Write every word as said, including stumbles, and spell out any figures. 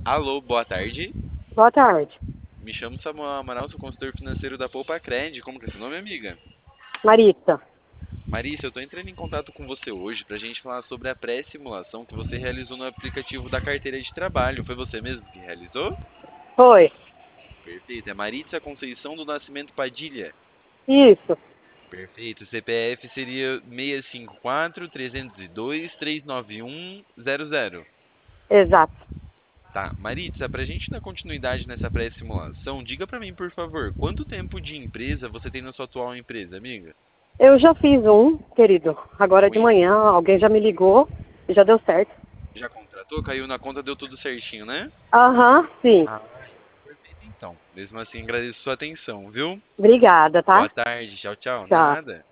Alô, boa tarde. Boa tarde. Me chamo Samuel Amaral, sou consultor financeiro da Poupa Cred. Como que é seu nome, amiga? Marita. Marisa, eu estou entrando em contato com você hoje para a gente falar sobre a pré-simulação que você realizou no aplicativo da carteira de trabalho. Foi você mesmo que realizou? Foi. Perfeito. É Maritza Conceição do Nascimento Padilha. Isso. Perfeito. C P F seria seis cinco quatro, três zero dois, três nove um zero zero. Exato. Tá, Maritza, para a gente dar continuidade nessa pré-simulação, diga para mim, por favor, quanto tempo de empresa você tem na sua atual empresa, amiga? Eu já fiz um, querido. Agora de Oi? manhã alguém já me ligou e já deu certo. Já contratou? Caiu na conta, deu tudo certinho, né? Aham, sim. Ah, perfeito então. Mesmo assim, agradeço sua atenção, viu? Obrigada, Boa tá? tarde, tchau, tchau. Tchau. Nada.